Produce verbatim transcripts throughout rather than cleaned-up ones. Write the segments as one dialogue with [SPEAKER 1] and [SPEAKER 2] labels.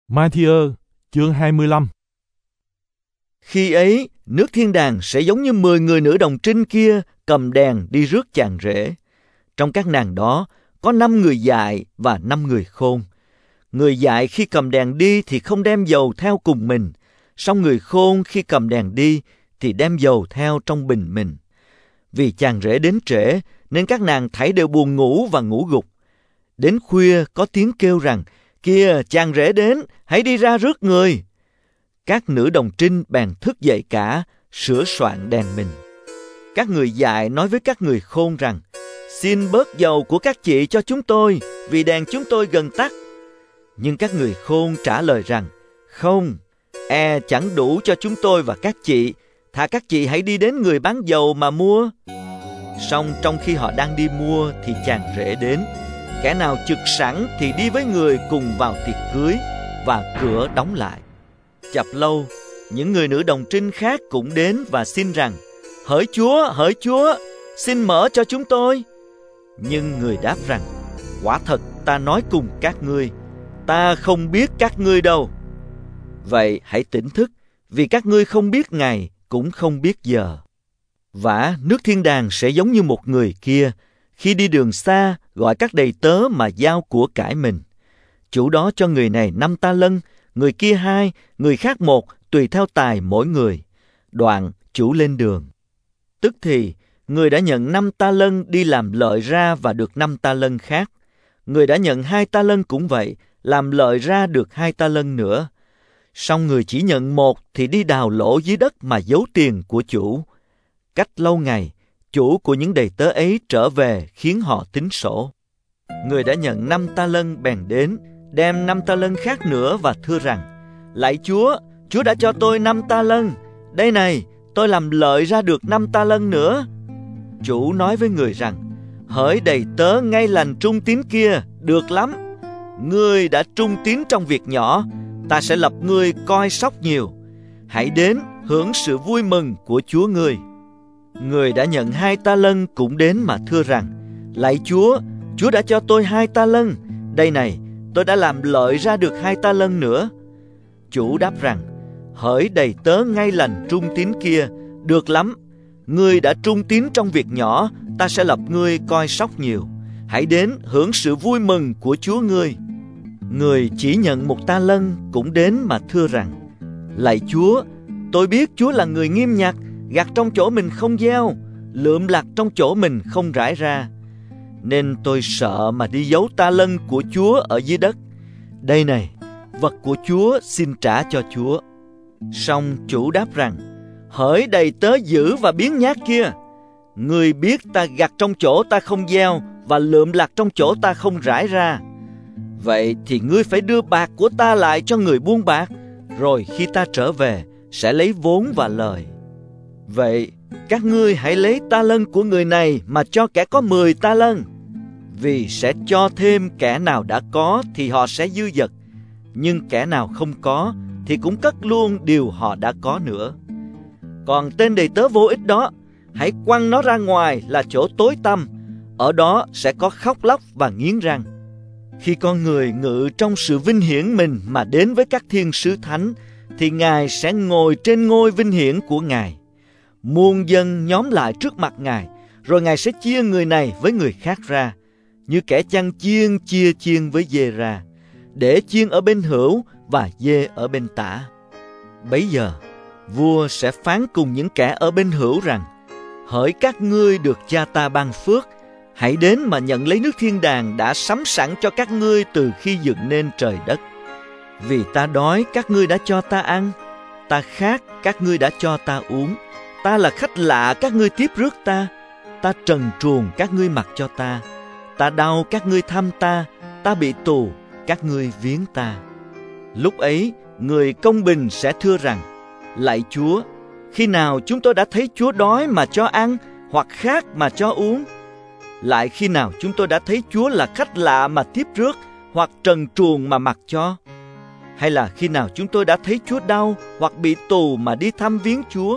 [SPEAKER 1] Ma-thi-ơ chương hai mươi lăm.
[SPEAKER 2] Khi ấy, nước thiên đàng sẽ giống như mười người nữ đồng trinh kia cầm đèn đi rước chàng rể. Trong các nàng đó, có năm người dại và năm người khôn. Người dại khi cầm đèn đi thì không đem dầu theo cùng mình, song người khôn khi cầm đèn đi thì đem dầu theo trong bình mình. Vì chàng rể đến trễ, nên các nàng thảy đều buồn ngủ và ngủ gục. Đến khuya có tiếng kêu rằng, kìa, chàng rể đến, hãy đi ra rước người. Các nữ đồng trinh bèn thức dậy cả, sửa soạn đèn mình. Các người dại nói với các người khôn rằng, xin bớt dầu của các chị cho chúng tôi, vì đèn chúng tôi gần tắt. Nhưng các người khôn trả lời rằng, không, e chẳng đủ cho chúng tôi và các chị, thà các chị hãy đi đến người bán dầu mà mua. Song trong khi họ đang đi mua thì chàng rể đến. Kẻ nào chực sẵn thì đi với người cùng vào tiệc cưới, và cửa đóng lại. Chập lâu, những người nữ đồng trinh khác cũng đến và xin rằng, hỡi Chúa, hỡi Chúa, xin mở cho chúng tôi. Nhưng người đáp rằng, quả thật ta nói cùng các ngươi, ta không biết các ngươi đâu. Vậy hãy tỉnh thức, vì các ngươi không biết ngày, cũng không biết giờ. Vả, nước thiên đàng sẽ giống như một người kia, khi đi đường xa, gọi các đầy tớ mà giao của cải mình. Chủ đó cho người này năm ta lân, người kia hai, người khác một, tùy theo tài mỗi người. Đoạn, chủ lên đường. Tức thì, người đã nhận năm ta lân đi làm lợi ra và được năm ta lân khác. Người đã nhận hai ta lân cũng vậy, làm lợi ra được hai ta lân nữa. Song người chỉ nhận một thì đi đào lỗ dưới đất mà giấu tiền của chủ. Cách lâu ngày, chủ của những đầy tớ ấy trở về khiến họ tính sổ. Người đã nhận năm ta lân bèn đến, đem năm ta lân khác nữa và thưa rằng, lạy Chúa, Chúa đã cho tôi năm ta lân. Đây này, tôi làm lợi ra được năm ta lân nữa. Chủ nói với người rằng, hỡi đầy tớ ngay lành trung tín kia, được lắm. Ngươi đã trung tín trong việc nhỏ, ta sẽ lập ngươi coi sóc nhiều. Hãy đến hưởng sự vui mừng của Chúa ngươi. Người đã nhận hai ta lân cũng đến mà thưa rằng, lạy Chúa, Chúa đã cho tôi hai ta lân. Đây này, tôi đã làm lợi ra được hai ta lân nữa. Chủ đáp rằng, hỡi đầy tớ ngay lành trung tín kia, được lắm. Ngươi đã trung tín trong việc nhỏ, ta sẽ lập ngươi coi sóc nhiều. Hãy đến hưởng sự vui mừng của Chúa ngươi. Người chỉ nhận một ta lân cũng đến mà thưa rằng, lạy Chúa, tôi biết Chúa là người nghiêm nhặt, gặt trong chỗ mình không gieo, lượm lặt trong chỗ mình không rải ra. Nên tôi sợ mà đi giấu ta lân của Chúa ở dưới đất. Đây này, vật của Chúa xin trả cho Chúa. Song chủ đáp rằng, hỡi đầy tớ dữ và biếng nhác kia, ngươi biết ta gặt trong chỗ ta không gieo và lượm lặt trong chỗ ta không rải ra. Vậy thì ngươi phải đưa bạc của ta lại cho người buôn bạc, rồi khi ta trở về sẽ lấy vốn và lời. Vậy các ngươi hãy lấy ta lân của người này mà cho kẻ có mười ta lân. Vì sẽ cho thêm kẻ nào đã có thì họ sẽ dư dật, nhưng kẻ nào không có thì cũng cất luôn điều họ đã có nữa. Còn tên đầy tớ vô ích đó, hãy quăng nó ra ngoài là chỗ tối tăm, ở đó sẽ có khóc lóc và nghiến răng. Khi con người ngự trong sự vinh hiển mình mà đến với các thiên sứ thánh, thì Ngài sẽ ngồi trên ngôi vinh hiển của Ngài. Muôn dân nhóm lại trước mặt Ngài, rồi Ngài sẽ chia người này với người khác ra, như kẻ chăn chiên chia chiên với dê ra, để chiên ở bên hữu và dê ở bên tả. Bấy giờ, vua sẽ phán cùng những kẻ ở bên hữu rằng, hỡi các ngươi được cha ta ban phước, hãy đến mà nhận lấy nước thiên đàng đã sắm sẵn cho các ngươi từ khi dựng nên trời đất. Vì ta đói, các ngươi đã cho ta ăn, ta khát, các ngươi đã cho ta uống, ta là khách lạ, các ngươi tiếp rước ta, ta trần truồng, các ngươi mặc cho ta, ta đau, các ngươi thăm ta, ta bị tù, các ngươi viếng ta. Lúc ấy, người công bình sẽ thưa rằng, lạy Chúa, khi nào chúng tôi đã thấy Chúa đói mà cho ăn, hoặc khát mà cho uống? Lại khi nào chúng tôi đã thấy Chúa là khách lạ mà tiếp rước, hoặc trần truồng mà mặc cho? Hay là khi nào chúng tôi đã thấy Chúa đau, hoặc bị tù mà đi thăm viếng Chúa?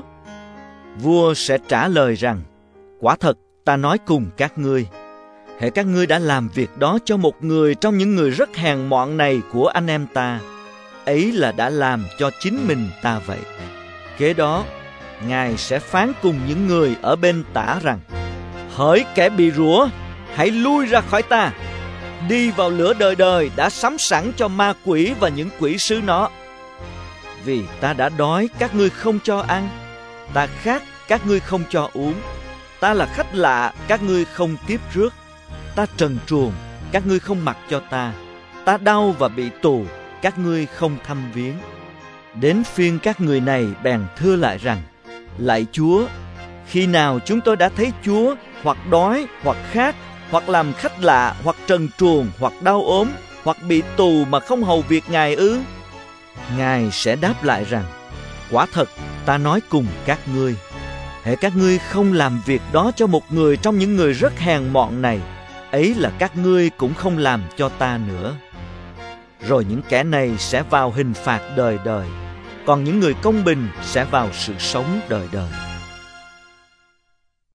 [SPEAKER 2] Vua sẽ trả lời rằng, quả thật ta nói cùng các ngươi, hễ các ngươi đã làm việc đó cho một người trong những người rất hèn mọn này của anh em ta, ấy là đã làm cho chính mình ta vậy. Kế đó, Ngài sẽ phán cùng những người ở bên tả rằng: hỡi kẻ bị rủa, hãy lui ra khỏi ta, đi vào lửa đời đời đã sắm sẵn cho ma quỷ và những quỷ sứ nó. Vì ta đã đói, các ngươi không cho ăn; ta khát, các ngươi không cho uống; ta là khách lạ, các ngươi không tiếp rước; ta trần truồng, các ngươi không mặc cho ta; ta đau và bị tù, các ngươi không thăm viếng. Đến phiên các người này bèn thưa lại rằng: lạy Chúa, khi nào chúng tôi đã thấy Chúa hoặc đói, hoặc khát, hoặc làm khách lạ, hoặc trần truồng, hoặc đau ốm, hoặc bị tù mà không hầu việc Ngài ư? Ngài sẽ đáp lại rằng: quả thật, ta nói cùng các ngươi, hễ các ngươi không làm việc đó cho một người trong những người rất hèn mọn này, ấy là các ngươi cũng không làm cho ta nữa. Rồi những kẻ này sẽ vào hình phạt đời đời, còn những người công bình sẽ vào sự sống đời đời.